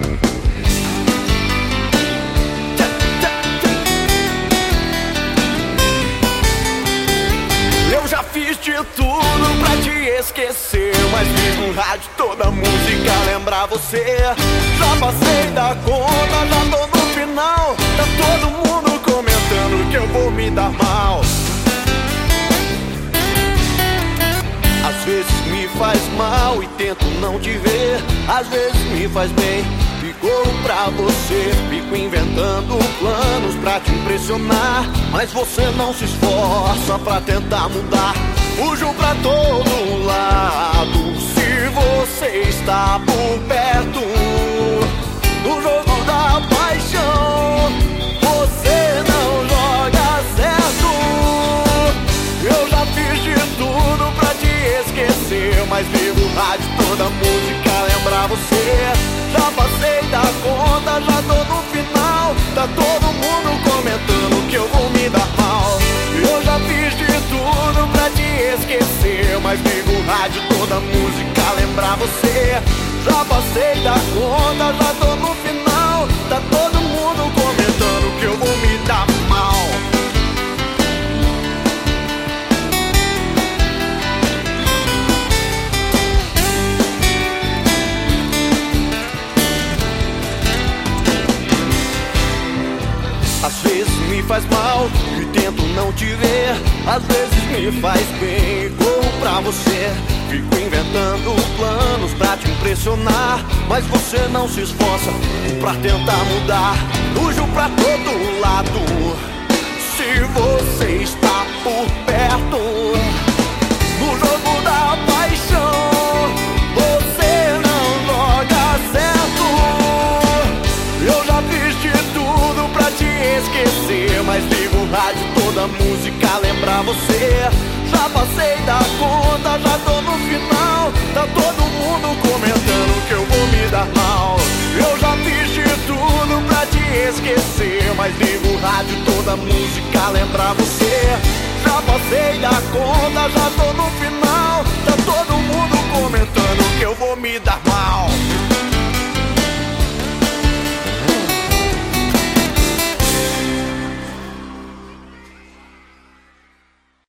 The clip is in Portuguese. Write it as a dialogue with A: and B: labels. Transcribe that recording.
A: Eu já fiz de tudo pra te esquecer, mas ligo o rádio, toda música lembra você. Já passei da conta, já tô no final. Tá todo mundo comentando que eu vou me dar mal. Às vezes me faz mal e tento não te ver, às vezes me faz bem e corro pra você. Fico inventando planos pra te impressionar, mas você não se esforça pra tentar mudar. Fujo pra todo lado se você está por perto. No jogo da paixão você não joga certo. Eu já fiz de tudo pra te esquecer, mas ligo o rádio, toda música lembra você. Já passei da conta, já tô no final. Tá todo mundo comentando que eu vou me dar mal. Eu já fiz de tudo pra te esquecer, mas ligo o rádio, toda música lembra você. Já passei da conta, já tô no final. Tá todo mundo comentando que eu vou me dar mal. Às vezes me faz mal e tento não te ver, às vezes me faz bem e corro pra você. Fico inventando planos pra te impressionar, mas você não se esforça pra tentar mudar. Fujo pra todo lado se você está por perto. No jogo da paixão você não joga certo. Eu já fiz de tudo pra te esquecer, mas ligo o rádio, toda música lembra você. Já passei da conta, já tô no final. Tá todo mundo comentando que eu vou me dar mal. Eu já fiz de tudo pra te esquecer, mas ligo o rádio, toda música lembra você. Já passei da conta, já tô no final. Tá todo mundo comentando que eu vou me dar mal.